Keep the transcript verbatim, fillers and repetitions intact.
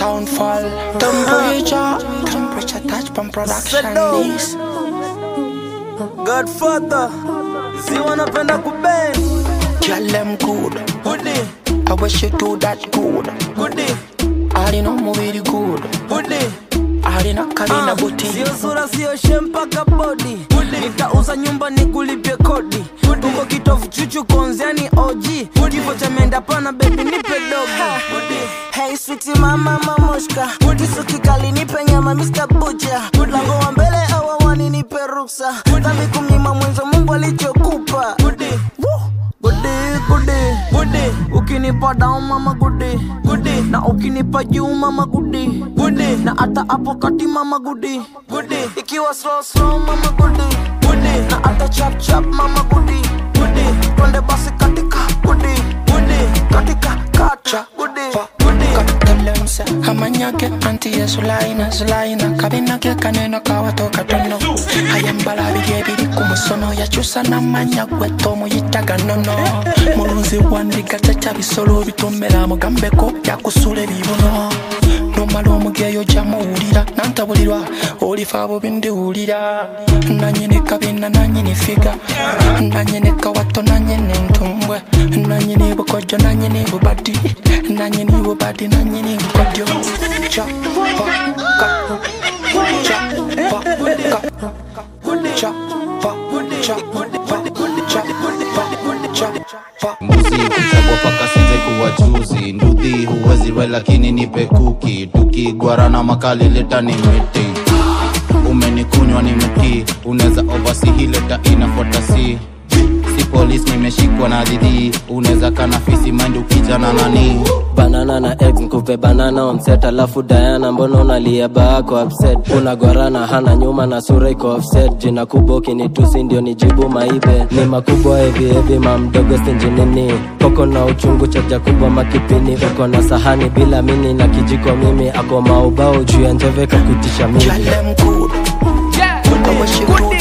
sound fall. Temperature, temperature touch from production this. Godfather, si wanapenda kubend. Girl them good, Goodie, I wish you do that good. goodie, I know more very good. goodie. I know Karina Buti. Sio sura sio shempa kabodi. Nitauza nyumba nikulipie kodi. Tuko kitofu chuchu konziani O G. Kifo cha menda pana baby nipe dogo. Hey sweetie mama mamoshka, kisu kikali nipe nyama Mister Butcher. Lango wa mbele awawani nipe ruksa, dhambi kumnyima mwenzo Mungu alichokupa. Goodie, goodie, goodie, goodie. Ukinipa down mama goodie, goodie. Na ukinipa juu mama goodie, goodie. Na ata hapo kati mama goodie, goodie. Ikiwa slow slow mama goodie, goodie. Na ata chap chap mama goodie, goodie. Twende basi katika goodie, goodie. Katika kacha goodie, goodie. Katelemsa amanyake anti ya sulaina sulaina kabina ke kaneno kawato katono ayambala bige biri kumusono ya chusa na manya gweto muyitaga nono mulunzi wandika chacha bisolo bitomera mugambeko yakusule bibuno no malo mugeyo jamuulira nantabulirwa olifabo bindi ulira nanyine kabina nanyine figa nanyine kawato nanyine ntumbwe nanyine bukojo nanyine bubadi nanyine bubadi nanyine bukojo cha pa ka cha pa ka cha pa cha pa cha pa cha pa Mbuzi kuchagua paka size kuwa chuzi. Nduthi huwezi we lakini nipe kuki. Tukiguarana makali leta ni miti. Umenikunywa ni mti. Uneza oversee hii leta inafuata si. Si police nimeshikwa na didi. Uneza kana fisi mind ukijana nani. Banana na eggs nkupe banana on set. Alafu Diana mbono unalia bako upset. Unagwarana hana nyuma na sura iko offset. Jina kubwa ukinitusi ndio nijibu maibe. Ni makubwa heavy heavy mamdogo stingy nini. Poko na uchungu chaja kubwa makipini. Uko na sahani bila mini na kijiko mimi. Ako maubao juu ya njeve kakutisha mimi. Girl them good, I wish you do